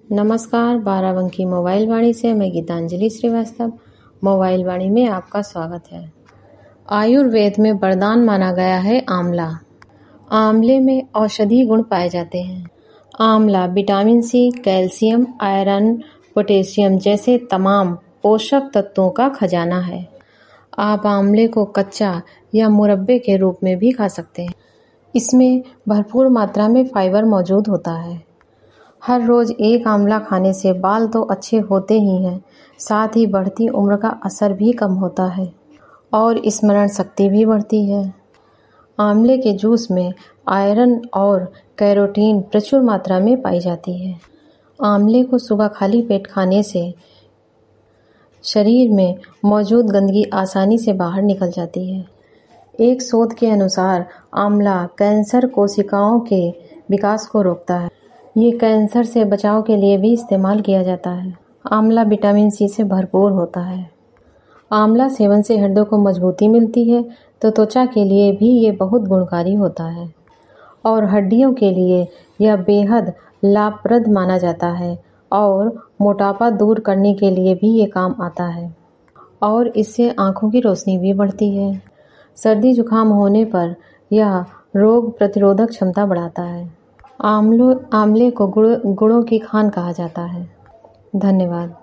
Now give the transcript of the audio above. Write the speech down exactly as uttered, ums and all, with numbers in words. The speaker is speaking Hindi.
नमस्कार, बाराबंकी मोबाइल वाणी से मैं गीतांजलि श्रीवास्तव। मोबाइल वाणी में आपका स्वागत है। आयुर्वेद में वरदान माना गया है आंवला। आंवले में औषधीय गुण पाए जाते हैं। Amla vitamin C, calcium, iron, potassium जैसे तमाम पोषक तत्वों का खजाना है। आप आंवले को कच्चा या मुरब्बे के रूप में भी खा सकते हैं। इसमें भरपूर मात्रा में फाइबर मौजूद होता है। हर रोज एक आंवला खाने से बाल तो अच्छे होते ही हैं, साथ ही बढ़ती उम्र का असर भी कम होता है और स्मरण शक्ति भी बढ़ती है। आंवले के जूस में आयरन और कैरोटीन प्रचुर मात्रा में पाई जाती है। आंवले को सुबह खाली पेट खाने से शरीर में मौजूद गंदगी आसानी से बाहर निकल जाती है। एक शोध के अनुसार आंवला कैंसर कोशिकाओं के विकास को रोकता है। ये कैंसर से बचाव के लिए भी इस्तेमाल किया जाता है। आंवला विटामिन सी से भरपूर होता है। आंवला सेवन से हड्डियों को मजबूती मिलती है, तो त्वचा के लिए भी ये बहुत गुणकारी होता है और हड्डियों के लिए यह बेहद लाभप्रद माना जाता है और मोटापा दूर करने के लिए भी ये काम आता है और इससे आँखों की रोशनी भी बढ़ती है। सर्दी जुकाम होने पर यह रोग प्रतिरोधक क्षमता बढ़ाता है। आंवलों आंवले को गुड़ गुड़ों की खान कहा जाता है। धन्यवाद।